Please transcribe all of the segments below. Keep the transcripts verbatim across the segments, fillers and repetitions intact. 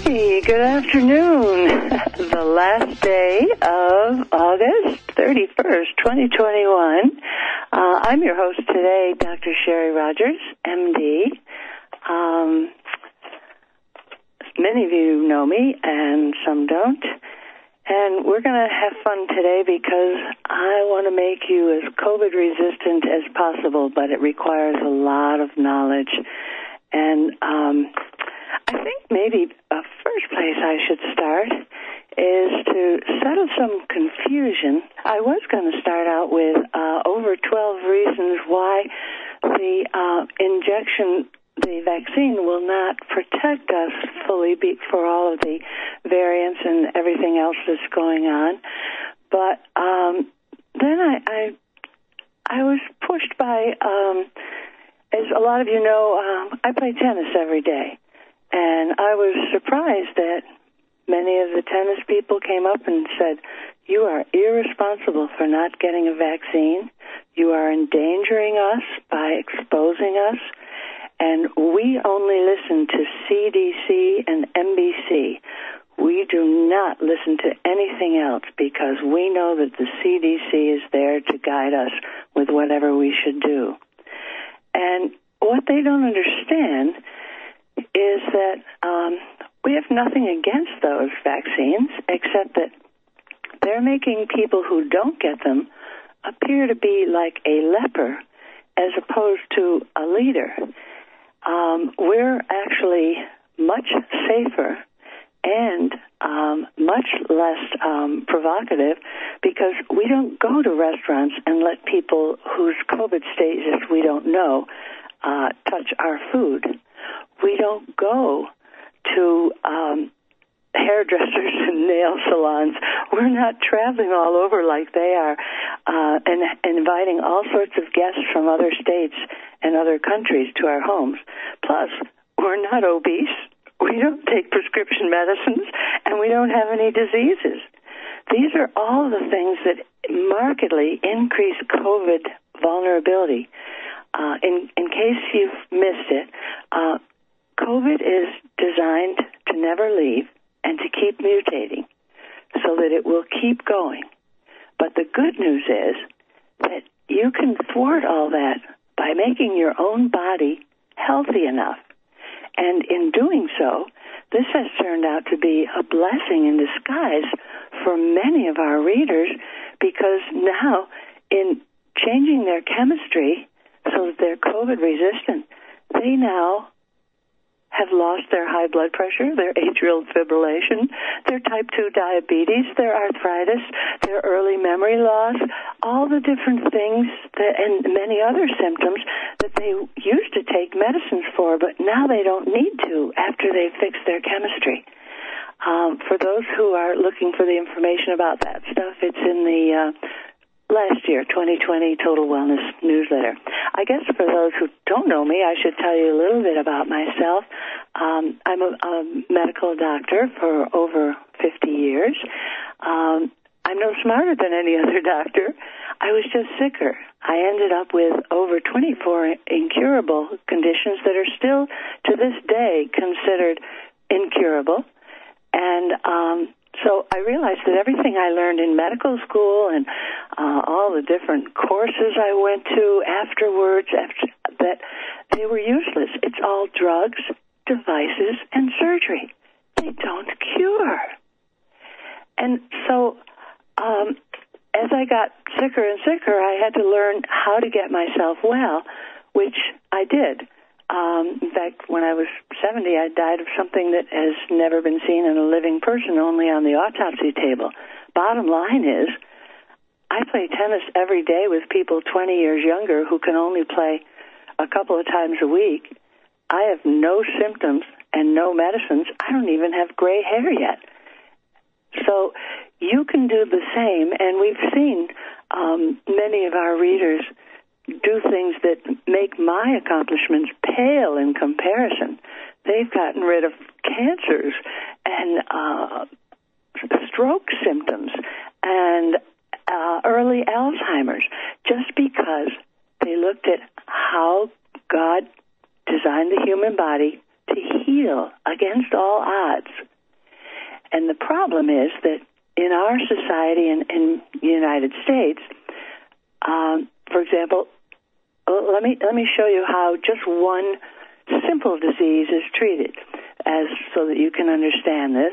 Hey, good afternoon. The last day of August thirty-first, twenty twenty-one. Uh, I'm your host today, Doctor Sherry Rogers, M D. Um, many of you know me and some don't. And we're going to have fun today because I want to make you as COVID resistant as possible, but it requires a lot of knowledge. And um, I think maybe a first place I should start is to settle some confusion. I was going to start out with uh, over twelve reasons why the uh, injection, the vaccine, will not protect us fully be, for all of the variants and everything else that's going on. But um, then I, I I was pushed by, um, as a lot of you know, um, I play tennis every day. And I was surprised that many of the tennis people came up and said, you are irresponsible for not getting a vaccine. You are endangering us by exposing us. And we only listen to C D C and N B C. We do not listen to anything else because we know that the C D C is there to guide us with whatever we should do. And what they don't understand is that um, we have nothing against those vaccines except that they're making people who don't get them appear to be like a leper as opposed to a leader. Um, we're actually much safer and um, much less um, provocative because we don't go to restaurants and let people whose COVID status we don't know uh, touch our food. We don't go to um, hairdressers and nail salons. We're not traveling all over like they are uh, and, and inviting all sorts of guests from other states and other countries to our homes. Plus, we're not obese. We don't take prescription medicines, and we don't have any diseases. These are all the things that markedly increase COVID vulnerability. Uh, in, in case you've missed it, uh, COVID is designed to never leave and to keep mutating so that it will keep going. But the good news is that you can thwart all that by making your own body healthy enough. And in doing so, this has turned out to be a blessing in disguise for many of our readers because now in changing their chemistry so that they're COVID resistant, they now have lost their high blood pressure, their atrial fibrillation, their type two diabetes, their arthritis, their early memory loss, all the different things that, and many other symptoms that they used to take medicines for, but now they don't need to after they've fixed their chemistry. Um, for those who are looking for the information about that stuff, it's in the uh, last year, twenty twenty Total Wellness newsletter. I guess for those who don't know me, I should tell you a little bit about myself. Um, I'm a, a medical doctor for over fifty years. Um, I'm no smarter than any other doctor. I was just sicker. I ended up with over twenty-four incurable conditions that are still, to this day, considered incurable. And um So I realized that everything I learned in medical school and uh, all the different courses I went to afterwards, after, that they were useless. It's all drugs, devices, and surgery. They don't cure. And so um, as I got sicker and sicker, I had to learn how to get myself well, which I did. Um, in fact, when I was seventy, I died of something that has never been seen in a living person, only on the autopsy table. Bottom line is, I play tennis every day with people twenty years younger who can only play a couple of times a week. I have no symptoms and no medicines. I don't even have gray hair yet. So you can do the same, and we've seen um, many of our readers do things that make my accomplishments pale in comparison. They've gotten rid of cancers and uh, stroke symptoms and uh, early Alzheimer's just because they looked at how God designed the human body to heal against all odds And the problem is that in our society in, in the United States, um, for example, let me let me show you how just one simple disease is treated, as so that you can understand this.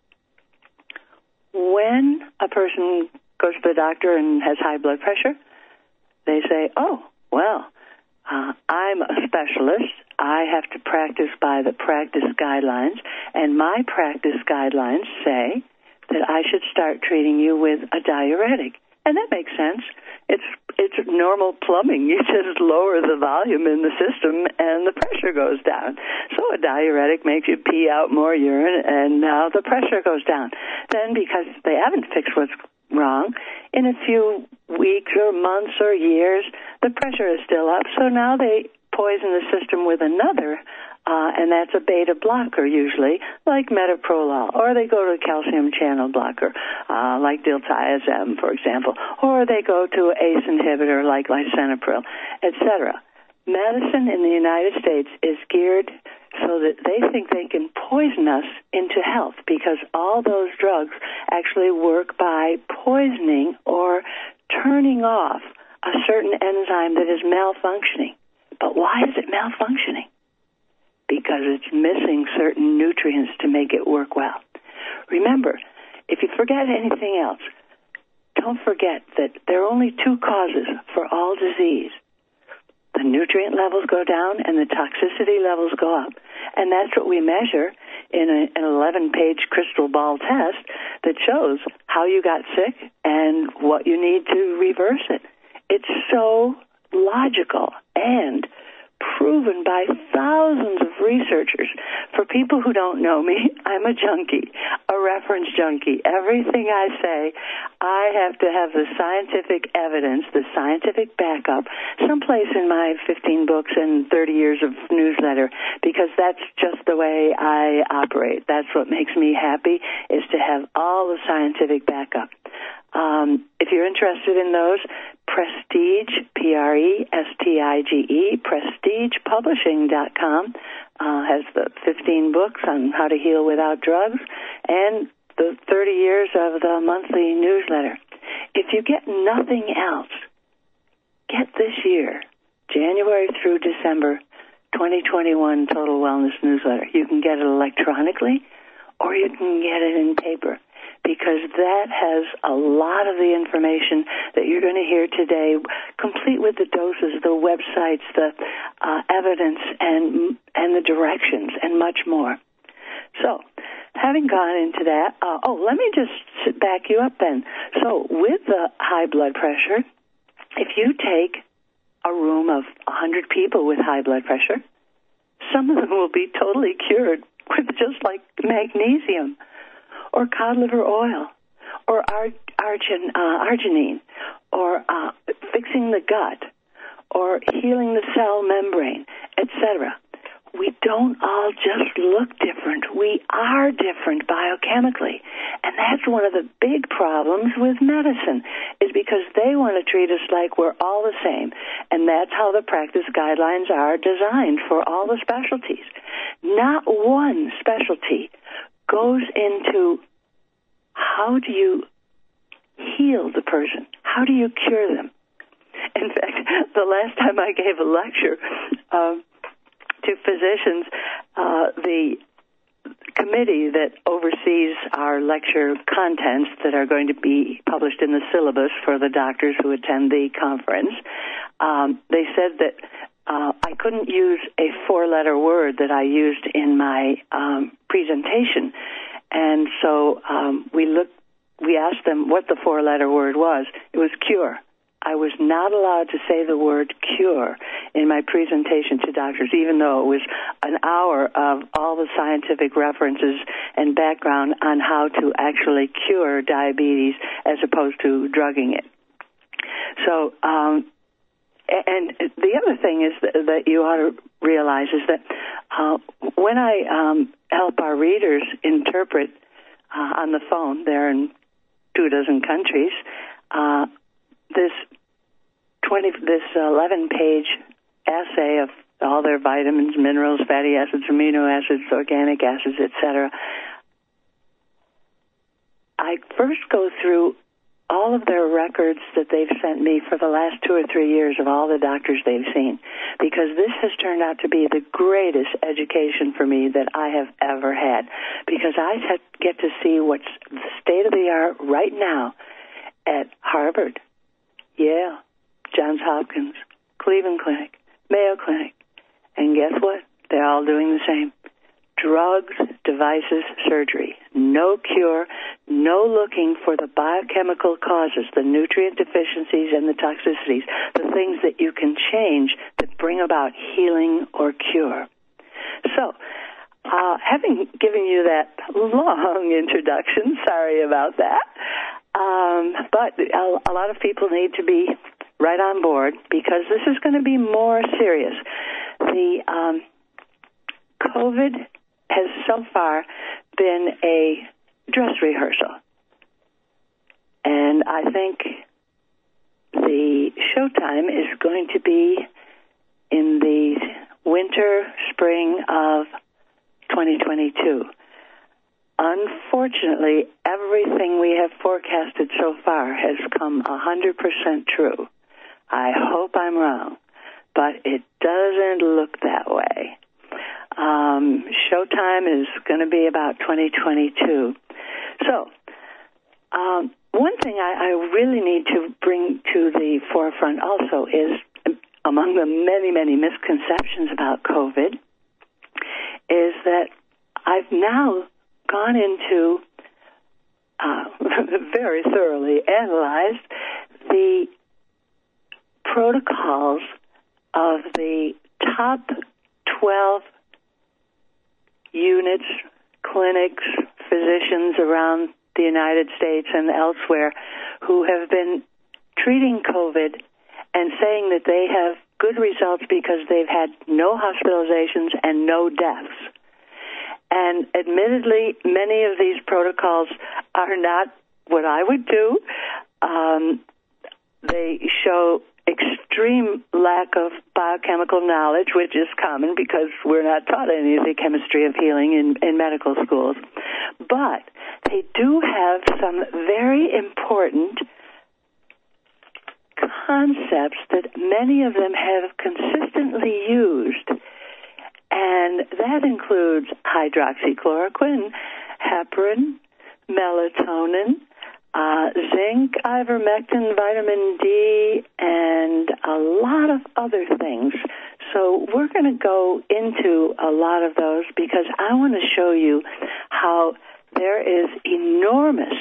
When a person goes to the doctor and has high blood pressure, they say, oh, well, uh, I'm a specialist. I have to practice by the practice guidelines, and my practice guidelines say that I should start treating you with a diuretic. And that makes sense. It's it's normal plumbing. You just lower the volume in the system and the pressure goes down. So a diuretic makes you pee out more urine, and now the pressure goes down. Then, because they haven't fixed what's wrong, in a few weeks or months or years, the pressure is still up. So now they poison the system with another, uh, and that's a beta blocker usually, like metoprolol, or they go to a calcium channel blocker, uh, like diltiazem, for example, or they go to an A C E inhibitor like lisinopril, et cetera. Medicine in the United States is geared so that they think they can poison us into health, because all those drugs actually work by poisoning or turning off a certain enzyme that is malfunctioning. But why is it malfunctioning? Because it's missing certain nutrients to make it work well. Remember, if you forget anything else, don't forget that there are only two causes for all disease. The nutrient levels go down and the toxicity levels go up. And that's what we measure in a, an eleven-page crystal ball test that shows how you got sick and what you need to reverse it. It's so logical and proven by thousands of researchers. For people who don't know me, I'm a junkie, a reference junkie. Everything I say, I have to have the scientific evidence, the scientific backup, someplace in my fifteen books and thirty years of newsletter, because that's just the way I operate. That's what makes me happy, is to have all the scientific backup. Um, if you're interested in those, Prestige, P R E S T I G E, prestige publishing dot com uh, has the fifteen books on how to heal without drugs and the thirty years of the monthly newsletter. If you get nothing else, get this year, January through December twenty twenty-one Total Wellness Newsletter. You can get it electronically or you can get it in paper, because that has a lot of the information that you're going to hear today, complete with the doses, the websites, the uh, evidence, and and the directions, and much more. So, having gone into that, uh, oh, let me just back you up then. So, with the high blood pressure, if you take a room of one hundred people with high blood pressure, some of them will be totally cured with just like magnesium, or cod liver oil, or ar- argin, uh, arginine, or uh, fixing the gut, or healing the cell membrane, et cetera. We don't all just look different. We are different biochemically. And that's one of the big problems with medicine, is because they want to treat us like we're all the same. And that's how the practice guidelines are designed for all the specialties. Not one specialty goes into how do you heal the person? How do you cure them? In fact, the last time I gave a lecture um, to physicians, uh, the committee that oversees our lecture contents that are going to be published in the syllabus for the doctors who attend the conference, um, they said that Uh, I couldn't use a four-letter word that I used in my um, presentation, and so um, we looked. We asked them what the four-letter word was. It was cure. I was not allowed to say the word cure in my presentation to doctors, even though it was an hour of all the scientific references and background on how to actually cure diabetes as opposed to drugging it. So. Um, And the other thing is that, that you ought to realize is that uh, when I um, help our readers interpret uh, on the phone, they're in two dozen countries, uh, this twenty, this eleven-page essay of all their vitamins, minerals, fatty acids, amino acids, organic acids, et cetera, I first go through all of their records that they've sent me for the last two or three years of all the doctors they've seen, because this has turned out to be the greatest education for me that I have ever had, because I get to see what's the state of the art right now at Harvard, Yale, Johns Hopkins, Cleveland Clinic, Mayo Clinic, and guess what? They're all doing the same. Drugs, devices, surgery. No cure, no looking for the biochemical causes, the nutrient deficiencies and the toxicities, the things that you can change that bring about healing or cure. So, uh, having given you that long introduction, sorry about that, um, but a, a lot of people need to be right on board because this is going to be more serious. The um, COVID has so far been a dress rehearsal. And I think the showtime is going to be in the winter, spring of twenty twenty-two. Unfortunately, everything we have forecasted so far has come one hundred percent true. I hope I'm wrong, but it doesn't look that way. Um, showtime is going to be about twenty twenty-two. So, um, one thing I, I really need to bring to the forefront also is, among the many, many misconceptions about COVID, is that I've now gone into, uh, very thoroughly analyzed the protocols of the top twelve units, clinics, physicians around the United States and elsewhere who have been treating COVID and saying that they have good results because they've had no hospitalizations and no deaths. And admittedly, many of these protocols are not what I would do. Um, they show extreme lack of biochemical knowledge, which is common because we're not taught any of the chemistry of healing in, in medical schools. But they do have some very important concepts that many of them have consistently used, and that includes hydroxychloroquine, heparin, melatonin, Uh, zinc, ivermectin, vitamin D, and a lot of other things. So we're going to go into a lot of those because I want to show you how there is enormous,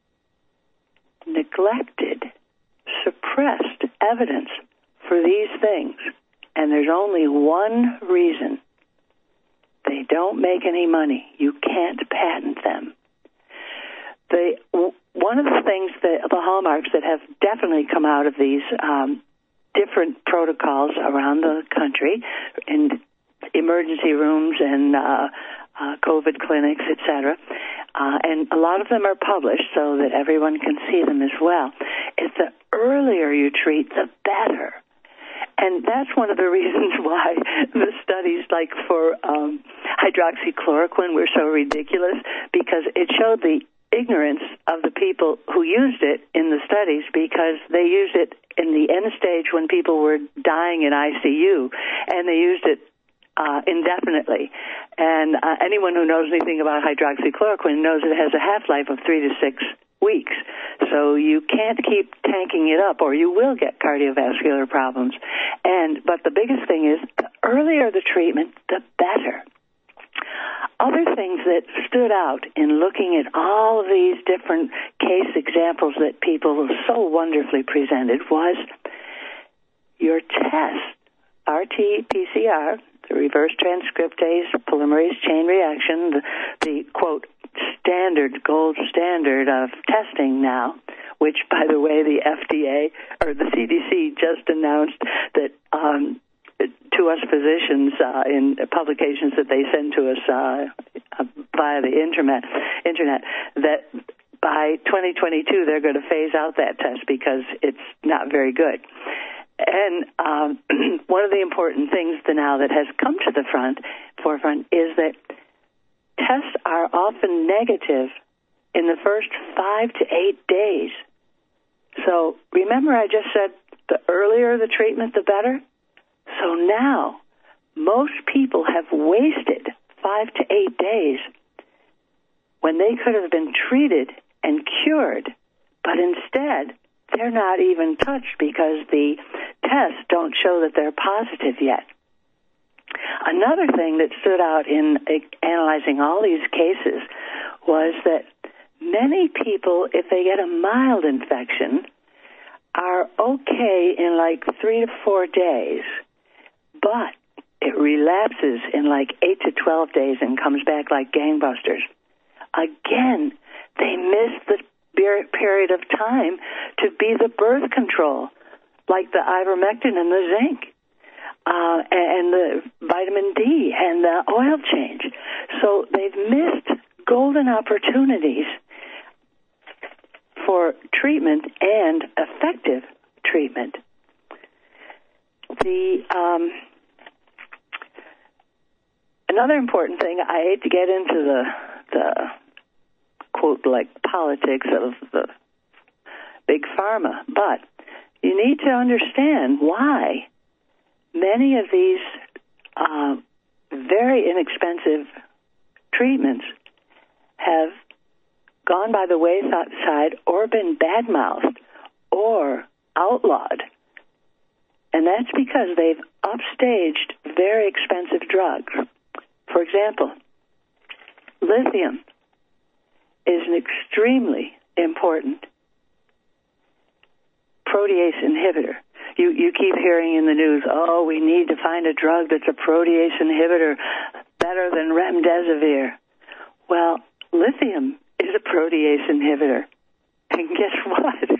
neglected, suppressed evidence for these things. And there's only one reason. They don't make any money. You can't patent them. The One of the things, that the hallmarks that have definitely come out of these um, different protocols around the country in emergency rooms and uh, uh, COVID clinics, et cetera, uh, and a lot of them are published so that everyone can see them as well, is the earlier you treat, the better. And that's one of the reasons why the studies like for um, hydroxychloroquine were so ridiculous, because it showed the ignorance of the people who used it in the studies, because they used it in the end stage when people were dying in I C U, and they used it uh, indefinitely. And uh, anyone who knows anything about hydroxychloroquine knows it has a half-life of three to six weeks. So you can't keep tanking it up or you will get cardiovascular problems. And but the biggest thing is the earlier the treatment, the better. Other things that stood out in looking at all of these different case examples that people so wonderfully presented was your test, R T P C R, the reverse transcriptase polymerase chain reaction, the, the quote, standard, gold standard of testing now, which, by the way, the F D A or the C D C just announced that um, to us physicians uh, in publications that they send to us uh, via the internet, internet, that by twenty twenty-two they're going to phase out that test because it's not very good. And um, one of the important things now that has come to the front forefront is that tests are often negative in the first five to eight days. So remember I just said the earlier the treatment, the better? So now most people have wasted five to eight days when they could have been treated and cured, but instead they're not even touched because the tests don't show that they're positive yet. Another thing that stood out in analyzing all these cases was that many people, if they get a mild infection, are okay in like three to four days, but it relapses in like eight to twelve days and comes back like gangbusters. Again, they miss the period of time to be the birth control, like the ivermectin and the zinc, uh, and the vitamin D and the oil change. So they've missed golden opportunities for treatment and effective treatment. The um, another important thing, I hate to get into the the quote like politics of the big pharma, but you need to understand why many of these uh, very inexpensive treatments have gone by the wayside or been badmouthed or outlawed. And that's because they've upstaged very expensive drugs. For example, lithium is an extremely important protease inhibitor. You you keep hearing in the news, oh, we need to find a drug that's a protease inhibitor better than remdesivir. Well, lithium is a protease inhibitor. And guess what?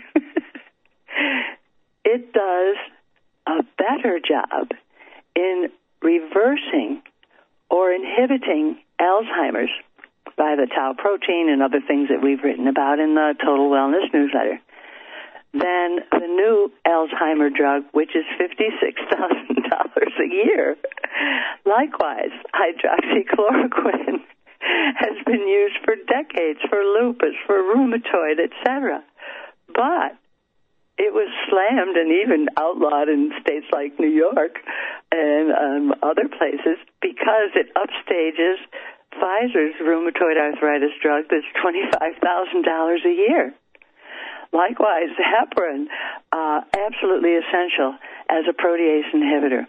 It does a better job in reversing or inhibiting Alzheimer's by the tau protein and other things that we've written about in the Total Wellness newsletter than the new Alzheimer drug, which is fifty-six thousand dollars a year. Likewise, hydroxychloroquine has been used for decades for lupus, for rheumatoid, et cetera. But it was slammed and even outlawed in states like New York and um, other places because it upstages Pfizer's rheumatoid arthritis drug that's twenty-five thousand dollars a year. Likewise, heparin, uh, absolutely essential as a protease inhibitor.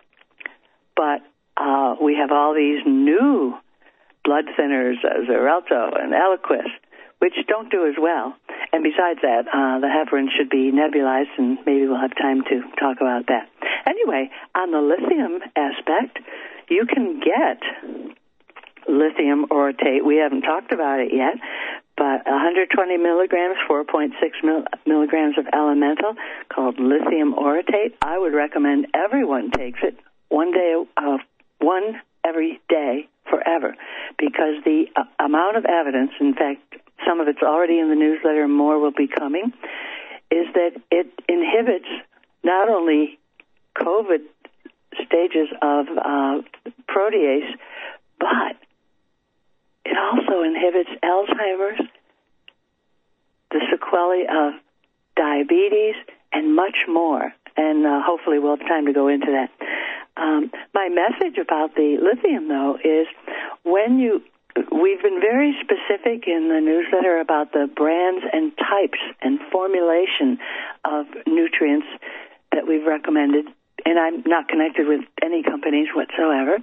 But uh, we have all these new blood thinners, uh, Xarelto and Eliquis, which don't do as well. And besides that, uh, the heparin should be nebulized, and maybe we'll have time to talk about that. Anyway, on the lithium aspect, you can get lithium orotate. We haven't talked about it yet, but one hundred twenty milligrams, four point six mil- milligrams of elemental called lithium orotate. I would recommend everyone takes it one day, uh, one every day forever, because the uh, amount of evidence, in fact, some of it's already in the newsletter, more will be coming, is that it inhibits not only COVID stages of uh, protease, but it also inhibits Alzheimer's, the sequelae of diabetes, and much more. And uh, hopefully we'll have time to go into that. Um, my message about the lithium, though, is when you, we've been very specific in the newsletter about the brands and types and formulation of nutrients that we've recommended, and I'm not connected with any companies whatsoever.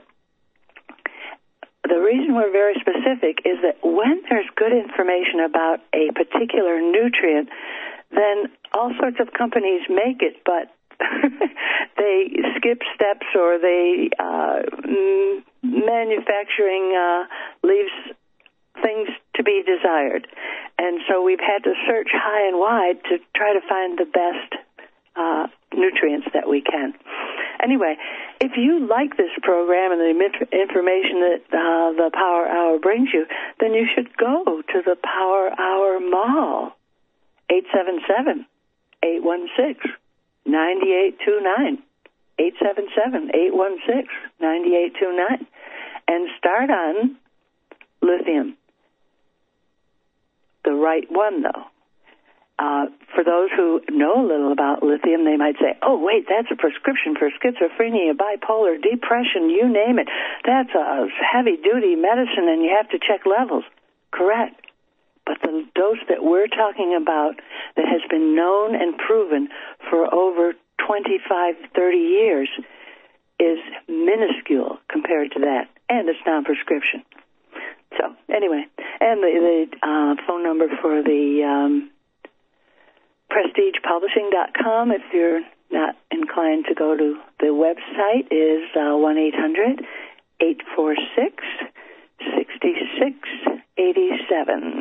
The reason we're very specific is that when there's good information about a particular nutrient, then all sorts of companies make it, but they skip steps, or they uh, m- manufacturing uh, leaves things to be desired. And so we've had to search high and wide to try to find the best uh, nutrients that we can. Anyway, if you like this program and the information that uh, the Power Hour brings you, then you should go to the Power Hour Mall, eight seven seven, eight one six, nine eight two nine, eight seven seven, eight one six, nine eight two nine, and start on lithium. the right one, though. Uh, for those who know a little about lithium, they might say, oh, wait, that's a prescription for schizophrenia, bipolar, depression, you name it. That's a heavy-duty medicine, and you have to check levels. Correct. But the dose that we're talking about that has been known and proven for over twenty-five, thirty years is minuscule compared to that, and it's non-prescription. So, anyway, and the, the uh, phone number for the um, prestige publishing dot com, if you're not inclined to go to the website, is uh, one eight hundred, eight four six, six six eight seven.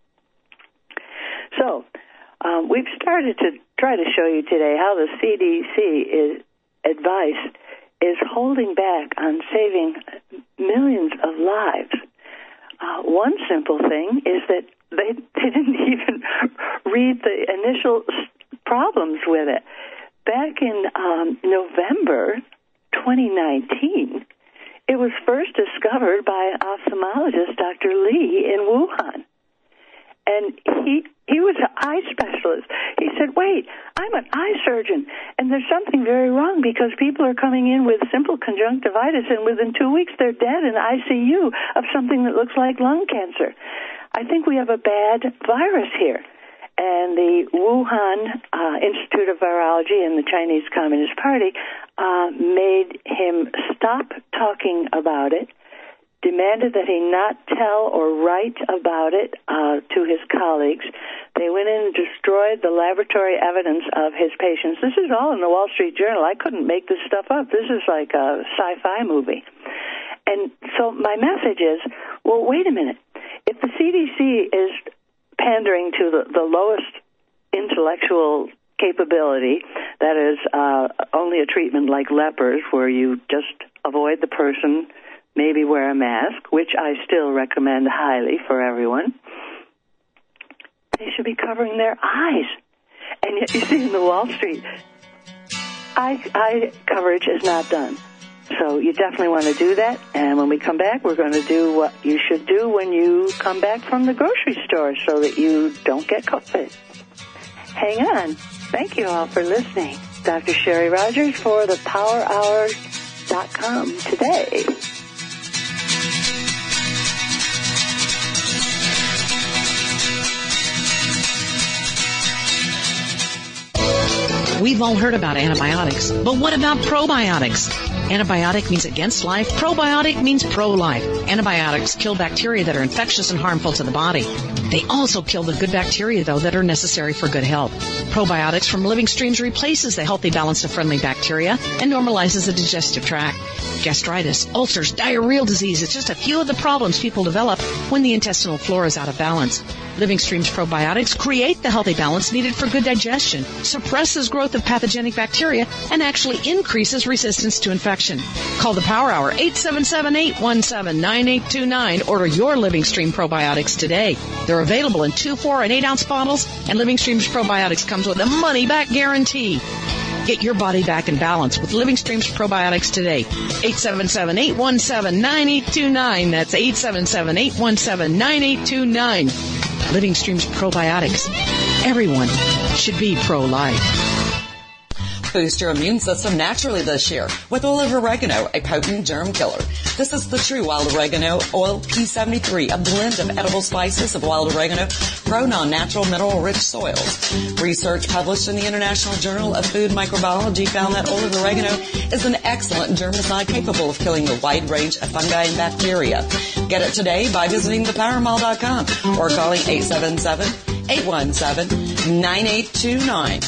So, um, we've started to try to show you today how the C D C is, advice is holding back on saving millions of lives. Uh, one simple thing is that they, they didn't even read the initial problems with it. Back in um, November twenty nineteen, it was first discovered by ophthalmologist Doctor Li in Wuhan. And he he was an eye specialist. He said, wait, I'm an eye surgeon, and there's something very wrong because people are coming in with simple conjunctivitis, and within two weeks they're dead in I C U of something that looks like lung cancer. I think we have a bad virus here. And the Wuhan uh, Institute of Virology and the Chinese Communist Party uh, made him stop talking about it, demanded that he not tell or write about it uh, to his colleagues. They went in and destroyed the laboratory evidence of his patients. This is all in the Wall Street Journal. I couldn't make this stuff up. This is like a sci-fi movie. And so my message is, well, wait a minute. If the C D C is pandering to the, the lowest intellectual capability, that is uh, only a treatment like lepers where you just avoid the person, maybe wear a mask, which I still recommend highly for everyone, they should be covering their eyes. And yet you see in the Wall Street, eye, eye coverage is not done. So you definitely want to do that. And when we come back, we're going to do what you should do when you come back from the grocery store so that you don't get COVID. Hang on. Thank you all for listening. Doctor Sherry Rogers for the power hour dot com today. We've all heard about antibiotics, but what about probiotics? Antibiotic means against life. Probiotic means pro-life. Antibiotics kill bacteria that are infectious and harmful to the body. They also kill the good bacteria, though, that are necessary for good health. Probiotics from Living Streams replaces the healthy balance of friendly bacteria and normalizes the digestive tract. Gastritis, ulcers, diarrheal disease, it's just a few of the problems people develop when the intestinal flora is out of balance. Living Streams probiotics create the healthy balance needed for good digestion, suppresses growth of pathogenic bacteria, and actually increases resistance to infection. Call the Power Hour, eight seven seven, eight one seven, nine eight two nine. Order your Living Stream probiotics today. They're available in two, four, and eight ounce bottles, and Living Streams probiotics comes with a money-back guarantee. Get your body back in balance with Living Streams probiotics today. eight seven seven, eight one seven, nine eight two nine. That's eight seven seven, eight one seven, nine eight two nine. Living Streams probiotics. Everyone should be pro-life. Boost your immune system naturally this year with olive oregano, a potent germ killer. This is the true wild oregano oil P seventy-three, a blend of edible spices of wild oregano grown on natural mineral-rich soils. Research published in the International Journal of Food Microbiology found that olive oregano is an excellent germicide capable of killing a wide range of fungi and bacteria. Get it today by visiting the power mall dot com or calling eight seven seven, eight one seven, nine eight two nine.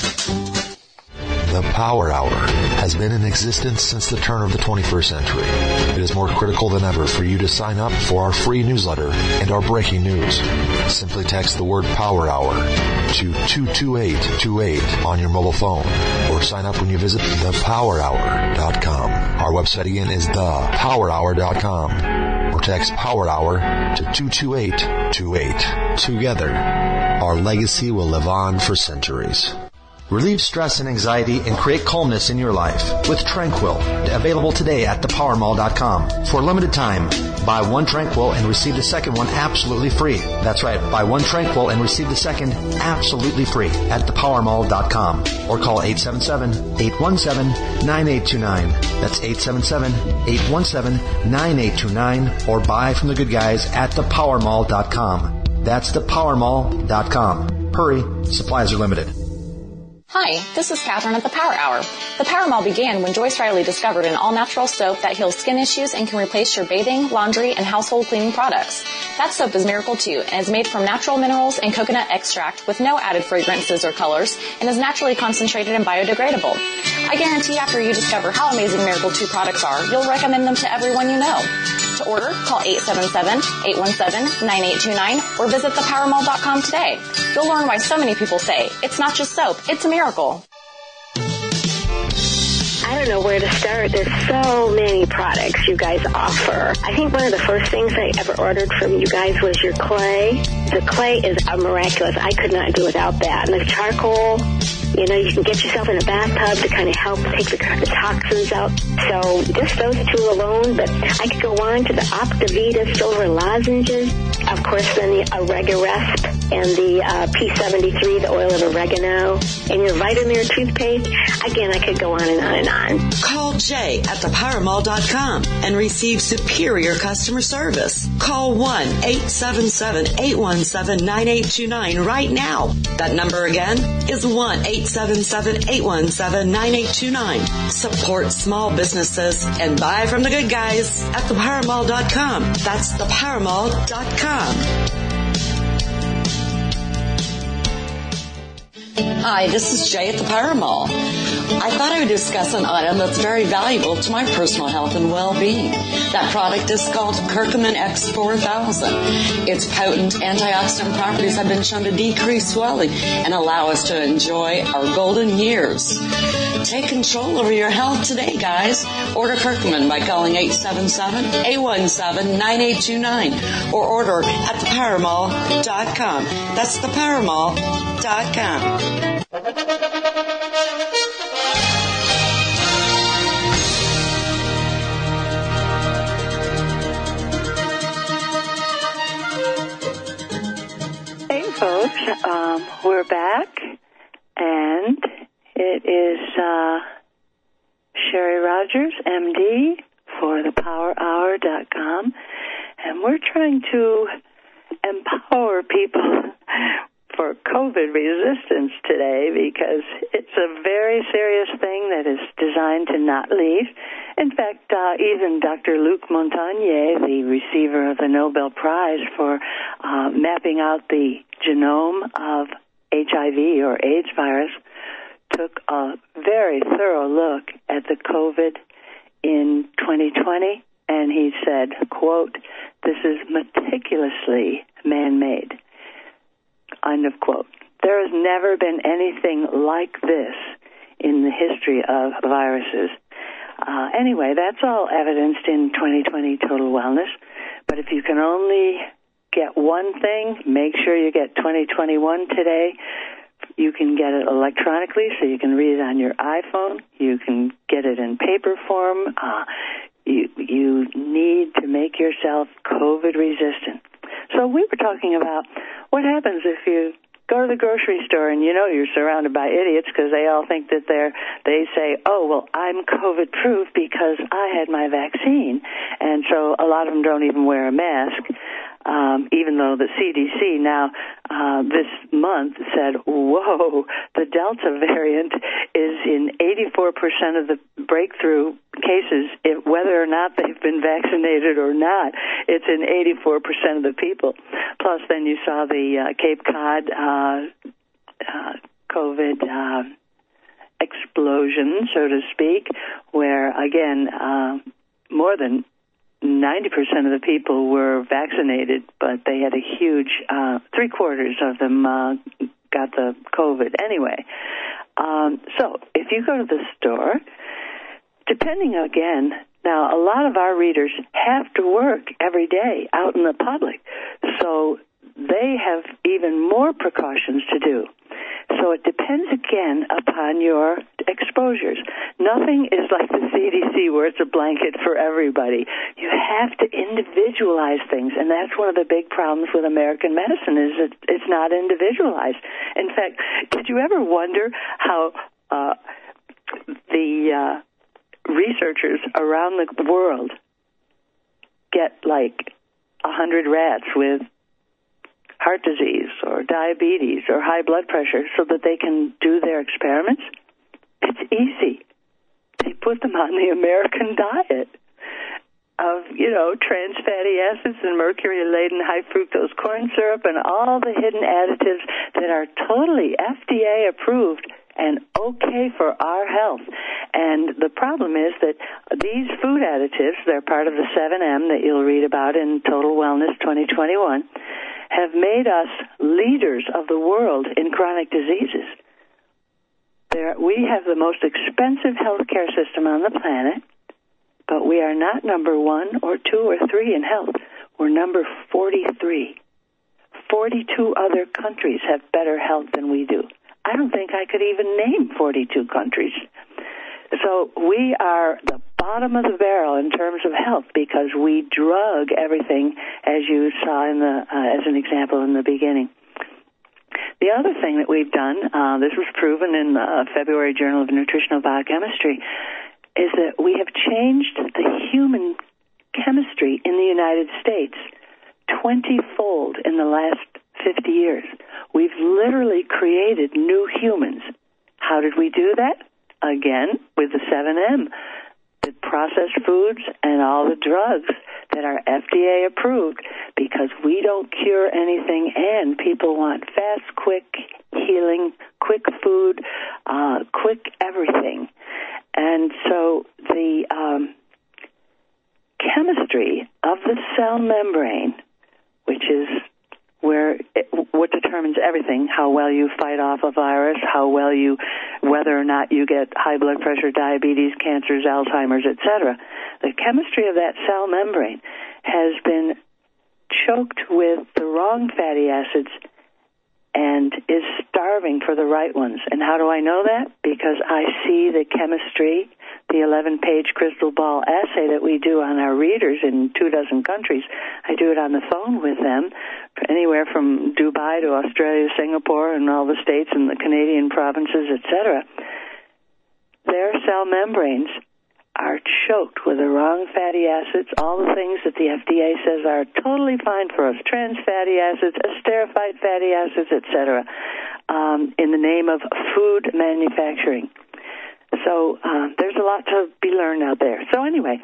The Power Hour has been in existence since the turn of the twenty-first century. It is more critical than ever for you to sign up for our free newsletter and our breaking news. Simply text the word Power Hour to two two eight two eight on your mobile phone or sign up when you visit the power hour dot com. Our website again is the power hour dot com or text Power Hour to two two eight two eight. Together, our legacy will live on for centuries. Relieve stress and anxiety and create calmness in your life with Tranquil, available today at the power mall dot com. For a limited time, buy one Tranquil and receive the second one absolutely free. That's right, buy one Tranquil and receive the second absolutely free at the power mall dot com or call eight seven seven, eight one seven, nine eight two nine. That's eight seven seven, eight one seven, nine eight two nine or buy from the good guys at the power mall dot com. That's the power mall dot com. Hurry, supplies are limited. Hi, this is Catherine at the Power Hour. The Power Mall began when Joyce Riley discovered an all-natural soap that heals skin issues and can replace your bathing, laundry, and household cleaning products. That soap is Miracle two and is made from natural minerals and coconut extract with no added fragrances or colors and is naturally concentrated and biodegradable. I guarantee after you discover how amazing Miracle two products are, you'll recommend them to everyone you know. To order, call eight seven seven, eight one seven, nine eight two nine or visit the power mall dot com today. You'll learn why so many people say, it's not just soap, it's a miracle. I don't know where to start. There's so many products you guys offer. I think one of the first things I ever ordered from you guys was your clay. The clay is miraculous. I could not do without that. And the charcoal, you know, you can get yourself in a bathtub to kind of help take the, the toxins out. So just those two alone, but I could go on to the Optivita silver lozenges. Of course, then the Oregaresp and the uh, P seventy-three, the oil of oregano, and your Vitamir toothpaste. Again, I could go on and on and on. Call Jay at the power mall dot com and receive superior customer service. Call one eight seven seven, eight one seven, nine eight two nine right now. That number again is one eight seven seven, eight one seven, nine eight two nine. Support small businesses and buy from the good guys at the power mall dot com. That's the power mall dot com. Hi, this is Jay at the Power Mall. I thought I would discuss an item that's very valuable to my personal health and well-being. That product is called Curcumin X four thousand. Its potent antioxidant properties have been shown to decrease swelling and allow us to enjoy our golden years. Take control over your health today, guys. Order Curcumin by calling eight seven seven, eight one seven, nine eight two nine or order at the power mall dot com. That's the power mall dot com. Hey, folks, um, we're back, and it is uh, Sherry Rogers, M D, for the power hour dot com, and we're trying to empower people for COVID resistance today because it's a very serious thing that is designed to not leave. In fact, uh, even Doctor Luc Montagnier, the receiver of the Nobel Prize for uh, mapping out the genome of H I V or AIDS virus, took a very thorough look at the COVID in twenty twenty, and he said, quote, "This is meticulously man-made." End of quote. There has never been anything like this in the history of viruses. Uh, anyway, that's all evidenced in twenty twenty Total Wellness. But if you can only get one thing, make sure you get twenty twenty-one today. You can get it electronically, so you can read it on your iPhone. You can get it in paper form. Uh, you, you need to make yourself COVID resistant. So we were talking about what happens if you go to the grocery store and you know you're surrounded by idiots because they all think that they're, they say, oh, well, I'm COVID-proof because I had my vaccine. And so a lot of them don't even wear a mask, um, even though the C D C now uh, this month said, whoa, the Delta variant is in eighty-four percent of the breakthrough cases, if, whether or not they've been vaccinated or not, it's in eighty-four percent of the people. Plus, then you saw the uh, Cape Cod uh, uh, COVID uh, explosion, so to speak, where, again, uh, more than ninety percent of the people were vaccinated, but they had a huge, uh, three-quarters of them uh, got the COVID anyway. Um, so if you go to the store, depending, again, now a lot of our readers have to work every day out in the public. So they have even more precautions to do. So it depends, again, upon your exposures. Nothing is like the C D C where it's a blanket for everybody. You have to individualize things, and that's one of the big problems with American medicine is that it's not individualized. In fact, did you ever wonder how uh, the uh, researchers around the world get like a hundred rats with heart disease or diabetes or high blood pressure so that they can do their experiments? It's easy. They put them on the American diet of, you know, trans fatty acids and mercury-laden high fructose corn syrup and all the hidden additives that are totally F D A approved and okay for our health. And the problem is that these food additives, they're part of the seven M that you'll read about in Total Wellness twenty twenty-one, have made us leaders of the world in chronic diseases. There, we have the most expensive healthcare system on the planet, but we are not number one or two or three in health. We're number forty-three. forty-two other countries have better health than we do. I don't think I could even name forty-two countries. So we are the bottom of the barrel in terms of health because we drug everything, as you saw in the uh, as an example in the beginning. The other thing that we've done, uh, this was proven in the February Journal of Nutritional Biochemistry, is that we have changed the human chemistry in the United States twenty-fold in the last fifty years. We've literally created new humans. How did we do that? Again, with the seven M, the processed foods and all the drugs that are F D A approved, because we don't cure anything and people want fast, quick healing, quick food, uh, quick everything. And so the um, chemistry of the cell membrane, which is where it, what determines everything, how well you fight off a virus, how well you, whether or not you get high blood pressure, diabetes, cancers, Alzheimer's, et cetera. The chemistry of that cell membrane has been choked with the wrong fatty acids and is starving for the right ones. And how do I know that? Because I see the chemistry, the eleven-page crystal ball assay that we do on our readers in two dozen countries. I do it on the phone with them, anywhere from Dubai to Australia, Singapore, and all the states and the Canadian provinces, et cetera. Their cell membranes are choked with the wrong fatty acids, all the things that the F D A says are totally fine for us, trans fatty acids, esterified fatty acids, et cetera, um, in the name of food manufacturing. So uh, there's a lot to be learned out there. So anyway,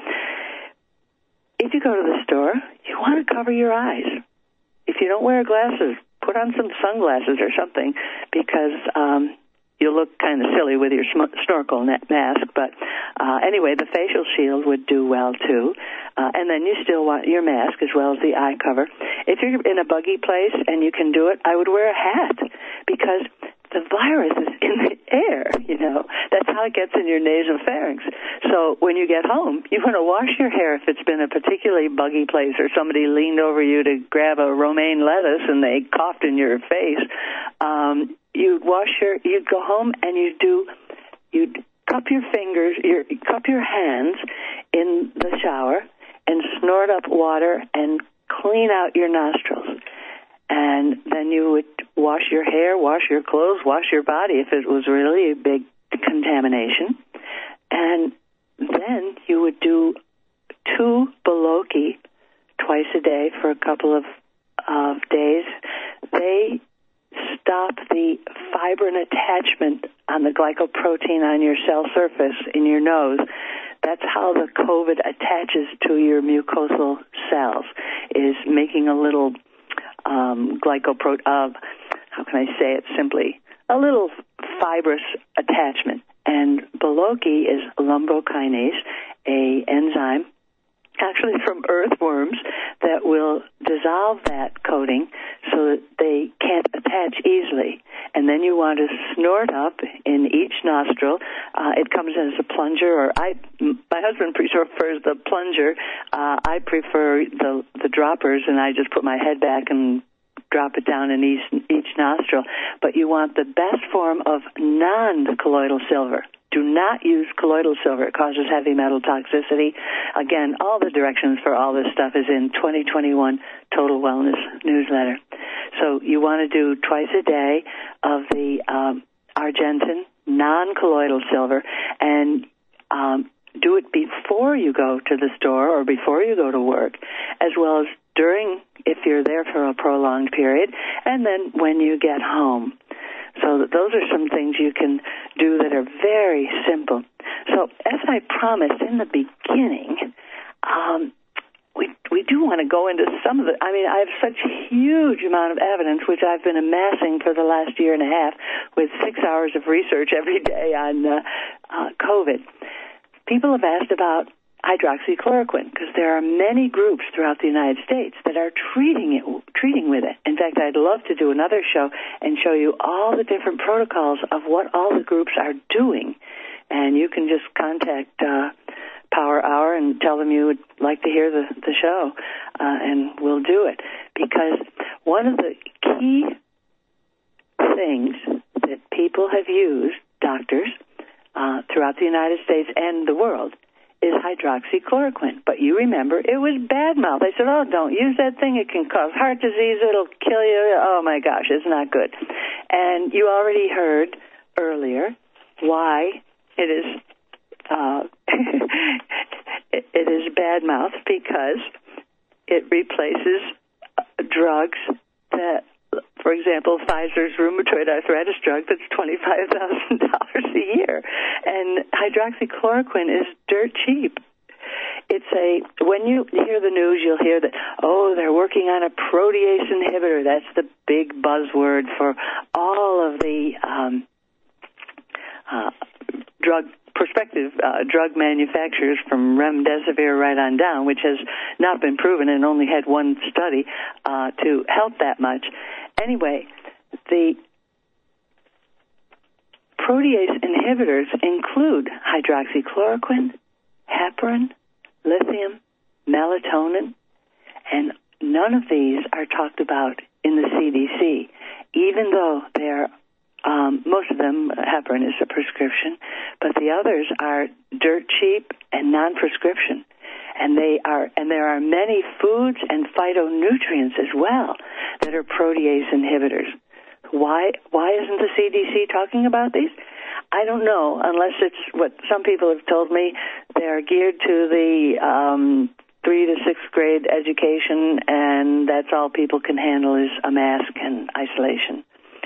if you go to the store, you want to cover your eyes. If you don't wear glasses, put on some sunglasses or something, because um, you'll look kind of silly with your sm- snorkel net mask. But uh, anyway, the facial shield would do well, too. Uh, and then you still want your mask as well as the eye cover. If you're in a buggy place and you can do it, I would wear a hat, because the virus is in the air, you know. That's how it gets in your nasopharynx. So when you get home, you want to wash your hair if it's been a particularly buggy place or somebody leaned over you to grab a romaine lettuce and they coughed in your face. Um, you'd wash your, you'd go home and you'd do, you'd cup your fingers, your, cup your hands in the shower and snort up water and clean out your nostrils. And then you would wash your hair, wash your clothes, wash your body if it was really a big contamination. And then you would do two Boloki twice a day for a couple of, of days. They stop the fibrin attachment on the glycoprotein on your cell surface in your nose. That's how the COVID attaches to your mucosal cells, is making a little Um, glycoprotein, uh, how can I say it simply, a little fibrous attachment. And Boloki is lumbokinase, a enzyme, actually from earthworms, that will dissolve that coating so that they can't attach easily. And then you want to snort up in each nostril. Uh, it comes as a plunger, or I, my husband prefers the plunger. Uh, I prefer the the droppers, and I just put my head back and drop it down in each, each nostril. But you want the best form of non-colloidal silver. Do not use colloidal silver. It causes heavy metal toxicity. Again, all the directions for all this stuff is in twenty twenty-one Total Wellness newsletter. So you want to do twice a day of the um, Argentin non-colloidal silver, and um, do it before you go to the store or before you go to work, as well as during, if you're there for a prolonged period, and then when you get home. So those are some things you can do that are very simple. So as I promised in the beginning, um, we we do want to go into some of the, I mean, I have such a huge amount of evidence, which I've been amassing for the last year and a half with six hours of research every day on uh, uh, COVID. People have asked about hydroxychloroquine because there are many groups throughout the United States that are treating it, treating with it. In fact, I'd love to do another show and show you all the different protocols of what all the groups are doing. And you can just contact uh, Power Hour and tell them you would like to hear the, the show, uh, and we'll do it. Because one of the key things that people have used, doctors, uh, throughout the United States and the world, is hydroxychloroquine. But you remember, it was bad mouth. They said, oh, don't use that thing. It can cause heart disease. It'll kill you. Oh, my gosh, it's not good. And you already heard earlier why it is uh, it, it is bad mouth, because it replaces drugs that, for example, Pfizer's rheumatoid arthritis drug that's twenty-five thousand dollars a year. And hydroxychloroquine is dirt cheap. It's a, when you hear the news, you'll hear that, oh, they're working on a protease inhibitor. That's the big buzzword for all of the um, uh, drug prospective uh, drug manufacturers, from remdesivir right on down, which has not been proven and only had one study uh, to help that much. Anyway, the protease inhibitors include hydroxychloroquine, heparin, lithium, melatonin, and none of these are talked about in the C D C, even though they're Um, most of them, heparin is a prescription, but the others are dirt cheap and non-prescription. And they are, and there are many foods and phytonutrients as well that are protease inhibitors. Why, why isn't the C D C talking about these? I don't know, unless it's what some people have told me. They're geared to the um, three to sixth grade education, and that's all people can handle is a mask and isolation.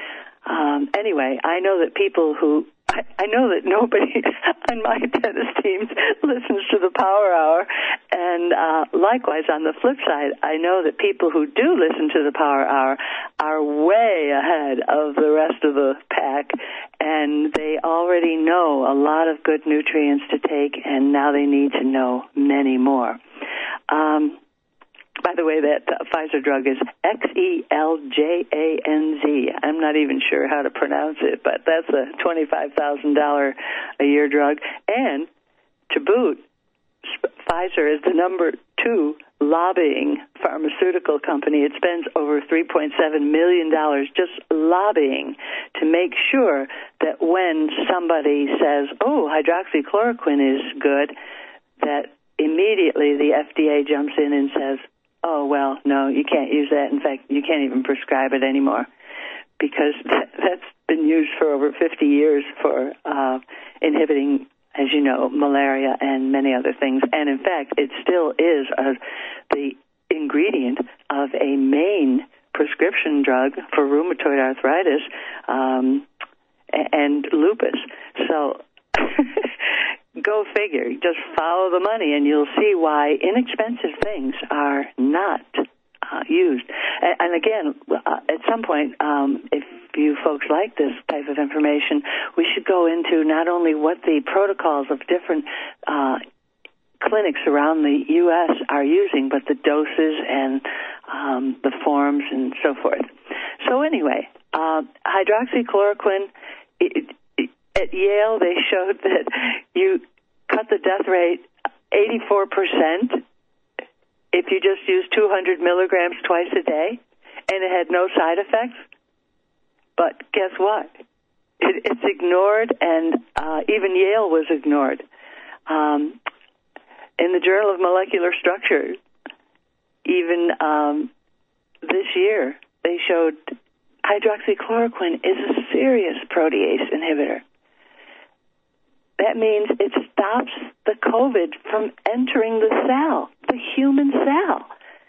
Um, anyway, I know that people who, I, I know that nobody on my tennis teams listens to the Power Hour, and uh, likewise on the flip side, I know that people who do listen to the Power Hour are way ahead of the rest of the pack, and they already know a lot of good nutrients to take, and now they need to know many more. Um, By the way, that uh, Pfizer drug is X E L J A N Z. I'm not even sure how to pronounce it, but that's a twenty-five thousand dollars a year drug. And to boot, Pfizer is the number two lobbying pharmaceutical company. It spends over three point seven million dollars just lobbying to make sure that when somebody says, oh, hydroxychloroquine is good, that immediately the F D A jumps in and says, oh, well, no, you can't use that. In fact, you can't even prescribe it anymore, because that, that's been used for over fifty years for uh, inhibiting, as you know, malaria and many other things. And, in fact, it still is uh, the ingredient of a main prescription drug for rheumatoid arthritis um, and lupus. So go figure. Just follow the money, and you'll see why inexpensive things are not uh, used. And, and again, uh, at some point, um, if you folks like this type of information, we should go into not only what the protocols of different uh, clinics around the U S are using, but the doses and um, the forms and so forth. So anyway, uh, hydroxychloroquine, it, it, at Yale, they showed that you cut the death rate eighty-four percent if you just use two hundred milligrams twice a day. and it had no side effects. But guess what? It, it's ignored, and uh, even Yale was ignored. Um, in the Journal of Molecular Structure, even um, this year, they showed hydroxychloroquine is a serious protease inhibitor. That means it stops the COVID from entering the cell, the human cell.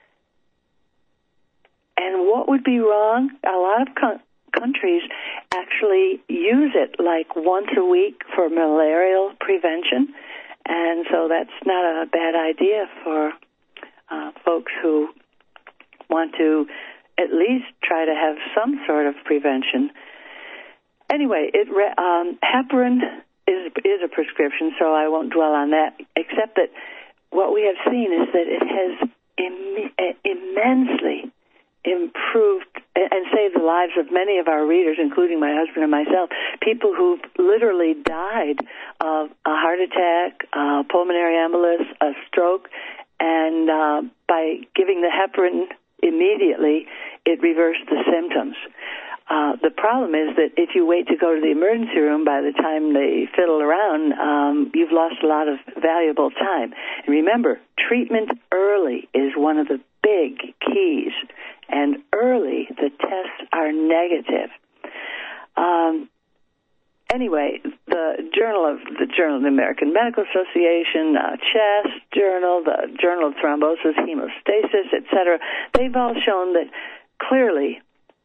And what would be wrong? A lot of co- countries actually use it like once a week for malarial prevention. And so that's not a bad idea for uh, folks who want to at least try to have some sort of prevention. Anyway, it um, heparin is is a prescription, so I won't dwell on that, except that what we have seen is that it has Im- immensely improved and saved the lives of many of our readers, including my husband and myself, people who've literally died of a heart attack, uh, pulmonary embolus, a stroke, and uh, by giving the heparin immediately, it reversed the symptoms. Uh, the problem is that if you wait to go to the emergency room, by the time they fiddle around, um, you've lost a lot of valuable time. And remember, treatment early is one of the big keys. And early, the tests are negative. Um, anyway, the Journal of the Journal of the American Medical Association, uh, CHEST Journal, the Journal of Thrombosis, Hemostasis, et cetera, they've all shown that clearly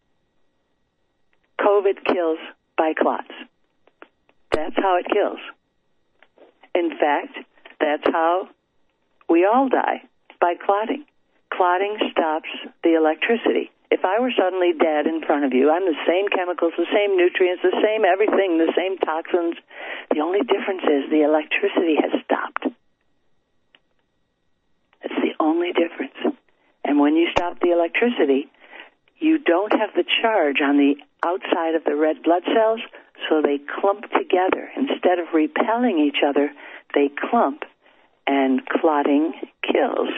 COVID kills by clots. That's how it kills. In fact, that's how we all die, by clotting. Clotting stops the electricity. If I were suddenly dead in front of you, I'm the same chemicals, the same nutrients, the same everything, the same toxins. The only difference is the electricity has stopped. That's the only difference. And when you stop the electricity, you don't have the charge on the outside of the red blood cells, so they clump together. Instead of repelling each other, they clump, and clotting kills.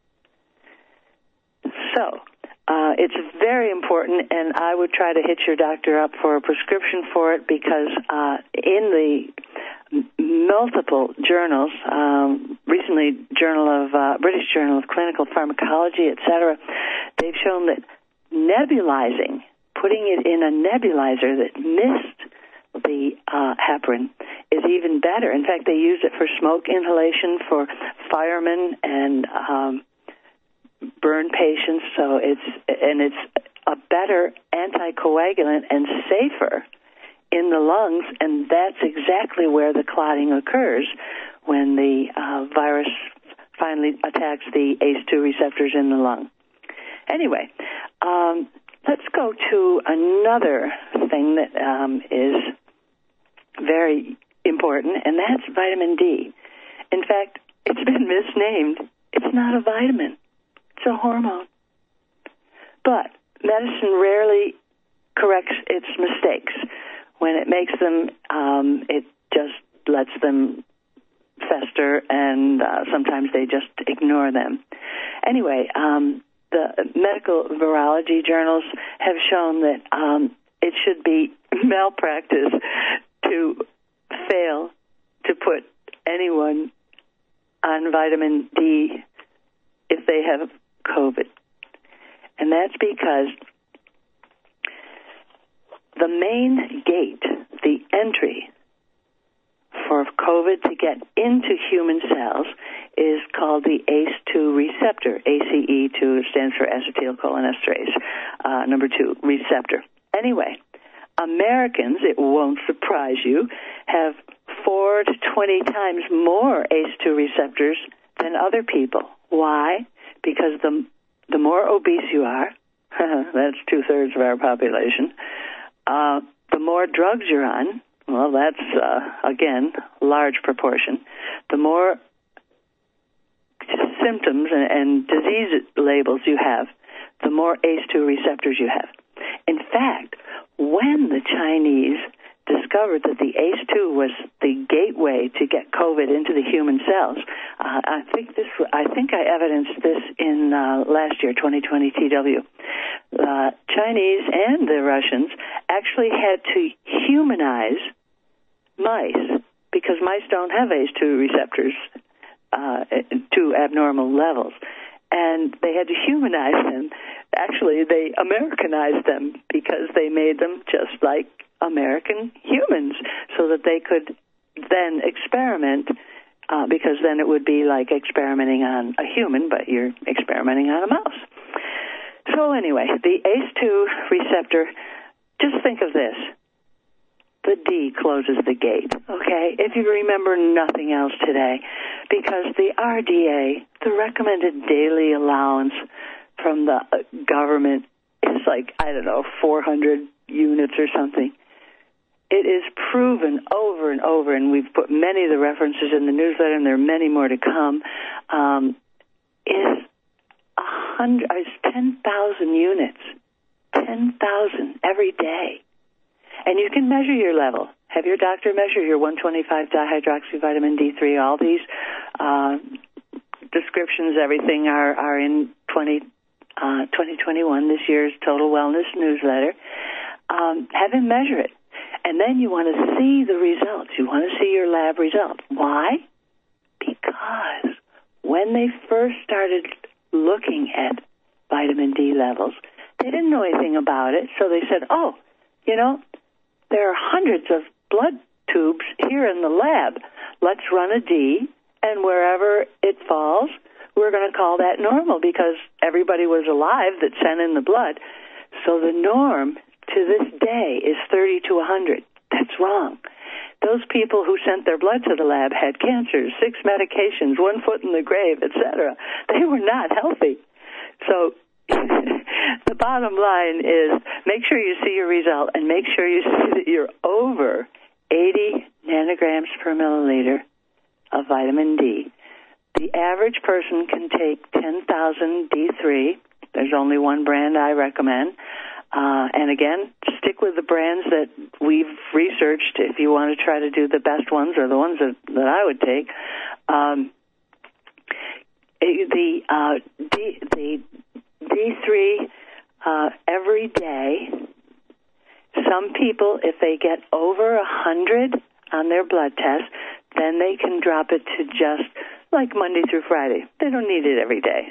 So, uh, it's very important, and I would try to hit your doctor up for a prescription for it because uh, in the m- multiple journals, um, recently Journal of uh, British Journal of Clinical Pharmacology, et cetera, they've shown that nebulizing, putting it in a nebulizer that missed the uh, heparin, is even better. In fact, they use it for smoke inhalation for firemen and um, burn patients. So it's and it's a better anticoagulant and safer in the lungs, and that's exactly where the clotting occurs when the uh, virus finally attacks the A C E two receptors in the lung. Anyway, um, let's go to another thing that um, is very important, and that's vitamin D. In fact, it's been misnamed. It's not a vitamin. It's a hormone. But medicine rarely corrects its mistakes. When it makes them, um, it just lets them fester, and uh, sometimes they just ignore them. Anyway, um, the medical virology journals have shown that um, it should be malpractice to fail to put anyone on vitamin D if they have COVID. And that's because the main gate, the entry for COVID to get into human cells, is called the A C E two receptor. A C E two stands for acetylcholinesterase, uh, number two, receptor. Anyway, Americans, it won't surprise you, have four to twenty times more A C E two receptors than other people. Why? Because the the more obese you are, that's two-thirds of our population, uh, the more drugs you're on, well, that's, uh, again, large proportion, the more symptoms and, and disease labels you have, the more A C E two receptors you have. In fact, when the Chinese discovered that the A C E two was the gateway to get COVID into the human cells, uh, I think this. I think I evidenced this in uh, last year, twenty twenty T W. the Chinese and the Russians actually had to humanize mice because mice don't have A C E two receptors uh, to abnormal levels. And they had to humanize them. Actually, they Americanized them because they made them just like American humans so that they could then experiment, uh, because then it would be like experimenting on a human, but you're experimenting on a mouse. So anyway, the A C E two receptor, just think of this. The D closes the gate, okay, if you remember nothing else today, because the R D A, the recommended daily allowance from the government, is like, I don't know, four hundred units or something. It is proven over and over, and we've put many of the references in the newsletter, and there are many more to come, um, is, a hundred, is ten thousand units, ten thousand every day. And you can measure your level. Have your doctor measure your one twenty-five dihydroxyvitamin D three. All these uh, descriptions, everything are, are in twenty, uh, twenty twenty-one, this year's Total Wellness newsletter. Um, have him measure it. And then you want to see the results. You want to see your lab results. Why? Because when they first started looking at vitamin D levels, they didn't know anything about it. So they said, oh, you know, there are hundreds of blood tubes here in the lab. Let's run a D, and wherever it falls, we're going to call that normal because everybody was alive that sent in the blood. So the norm to this day is thirty to one hundred. That's wrong. Those people who sent their blood to the lab had cancers, six medications, one foot in the grave, et cetera. They were not healthy. So the bottom line is make sure you see your result and make sure you see that you're over eighty nanograms per milliliter of vitamin D. The average person can take ten thousand D three. There's only one brand I recommend. Uh, and again, stick with the brands that we've researched if you want to try to do the best ones or the ones that, that I would take. Um, the, uh, D, the D three uh, every day. Some people, if they get over one hundred on their blood test, then they can drop it to just like Monday through Friday. They don't need it every day.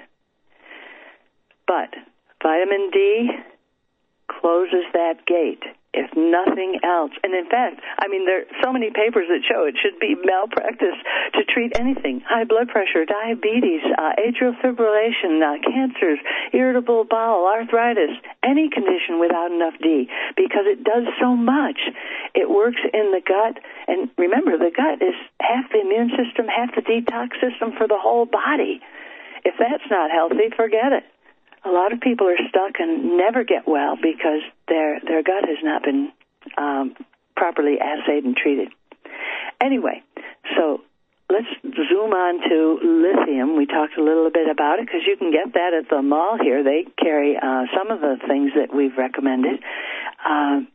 But vitamin D closes that gate, if nothing else. And in fact, I mean, there are so many papers that show it should be malpractice to treat anything: high blood pressure, diabetes, uh, atrial fibrillation, uh, cancers, irritable bowel, arthritis, any condition without enough D, because it does so much. It works in the gut, and remember, the gut is half the immune system, half the detox system for the whole body. If that's not healthy, forget it. A lot of people are stuck and never get well because their their gut has not been um, properly assayed and treated. Anyway, so let's zoom on to lithium. We talked a little bit about it because you can get that at the mall here. They carry uh, some of the things that we've recommended. Um,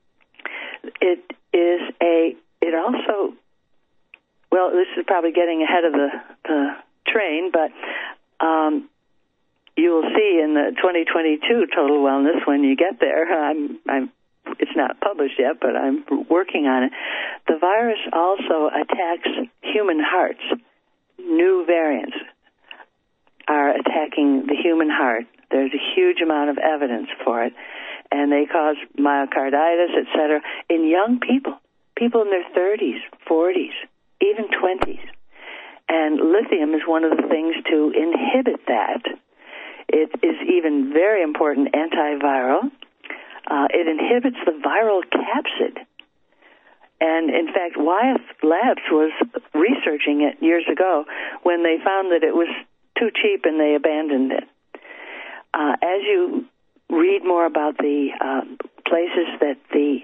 it is a, it also, well, this is probably getting ahead of the, the train, but um, you will see in the twenty twenty-two Total Wellness when you get there. I'm, I'm, it's not published yet, but I'm working on it. The virus also attacks human hearts. New variants are attacking the human heart. There's a huge amount of evidence for it, and they cause myocarditis, et cetera, in young people, people in their thirties, forties, even twenties. And lithium is one of the things to inhibit that. It is even very important antiviral. Uh, it inhibits the viral capsid. And, in fact, Wyeth Labs was researching it years ago when they found that it was too cheap and they abandoned it. Uh, as you read more about the uh, places that the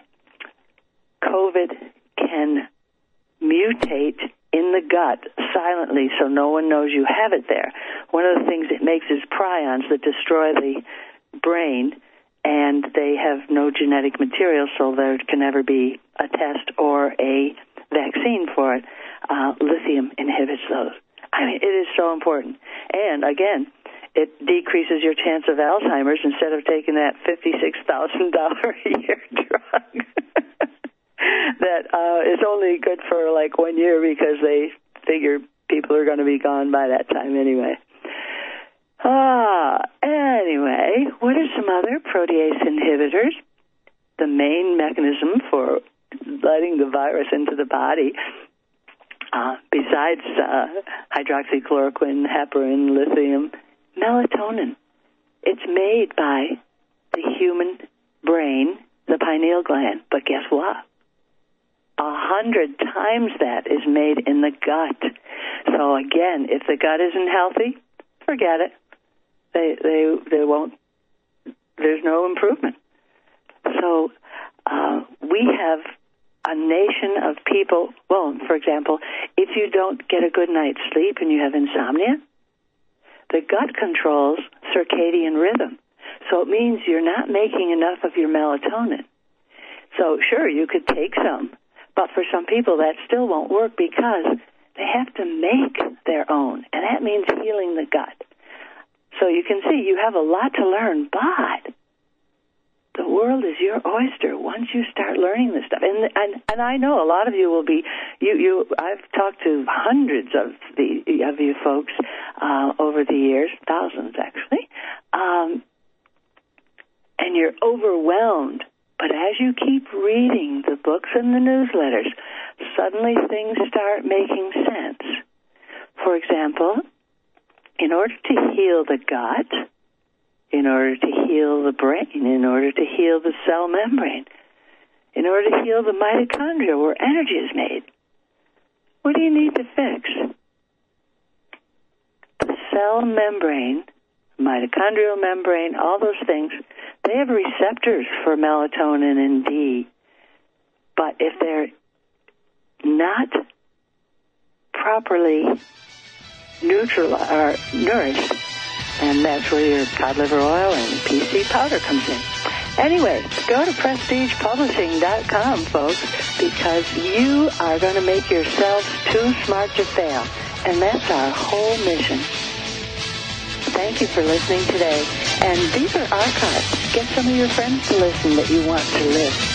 COVID can mutate in the gut silently so no one knows you have it there. One of the things it makes is prions that destroy the brain, and they have no genetic material, so there can never be a test or a vaccine for it. Uh, lithium inhibits those. I mean, it is so important. And, again, it decreases your chance of Alzheimer's instead of taking that fifty-six thousand dollars a year drug that uh, is only good for like one year because they figure people are going to be gone by that time anyway. Ah, anyway, what are some other protease inhibitors? The main mechanism for letting the virus into the body, uh, besides uh, hydroxychloroquine, heparin, lithium, melatonin. It's made by the human brain, the pineal gland. But guess what? A hundred times that is made in the gut. So again, if the gut isn't healthy, forget it. They they they won't. There's no improvement. So uh, we have a nation of people. Well, for example, if you don't get a good night's sleep and you have insomnia, the gut controls circadian rhythm. So it means you're not making enough of your melatonin. So sure, you could take some, but for some people that still won't work because they have to make their own, and that means healing the gut. So you can see you have a lot to learn, but the world is your oyster once you start learning this stuff. And and, and I know a lot of you will be, you, you I've talked to hundreds of the of you folks uh, over the years, thousands actually, um, and you're overwhelmed. But as you keep reading the books and the newsletters, suddenly things start making sense. For example, in order to heal the gut, in order to heal the brain, in order to heal the cell membrane, in order to heal the mitochondria where energy is made, what do you need to fix? The cell membrane, mitochondrial membrane, all those things, they have receptors for melatonin and D. But if they're not properly neutral or nourished, and that's where your cod liver oil and P C powder comes in. Anyway, go to prestige publishing dot com, folks, because you are going to make yourself too smart to fail. And that's our whole mission. Thank you for listening today. And these are archives. Get some of your friends to listen that you want to live.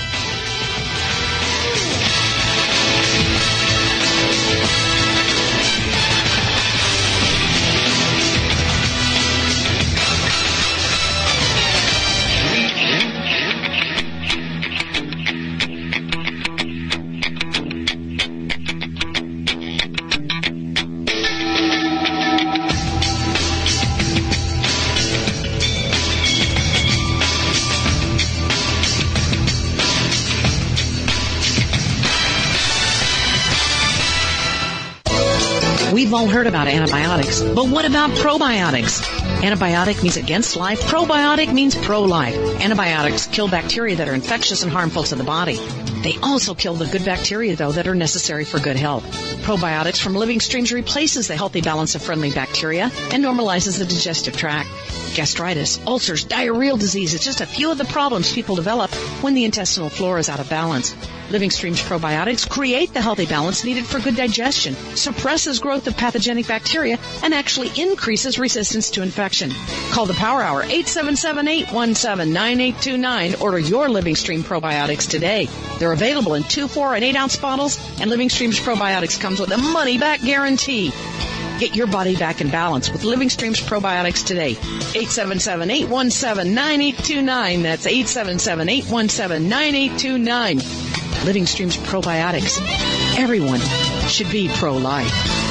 We've all heard about antibiotics, but what about probiotics? Antibiotic means against life. Probiotic means pro-life. Antibiotics kill bacteria that are infectious and harmful to the body. They also kill the good bacteria, though, that are necessary for good health. Probiotics from Living Streams replaces the healthy balance of friendly bacteria and normalizes the digestive tract. Gastritis, ulcers, diarrheal disease, it's just a few of the problems people develop when the intestinal flora is out of balance. Living Streams probiotics create the healthy balance needed for good digestion, suppresses growth of pathogenic bacteria, and actually increases resistance to infection. Call the Power Hour, eight seven seven, eight one seven, nine eight two nine. Order your Living Stream probiotics today. They're available in two, four, and eight ounce bottles, and Living Streams probiotics comes with a money-back guarantee. Get your body back in balance with Living Streams probiotics today. eight seven seven, eight one seven, nine eight two nine. That's eight seven seven, eight one seven, nine eight two nine. Living Streams probiotics. Everyone should be pro-life.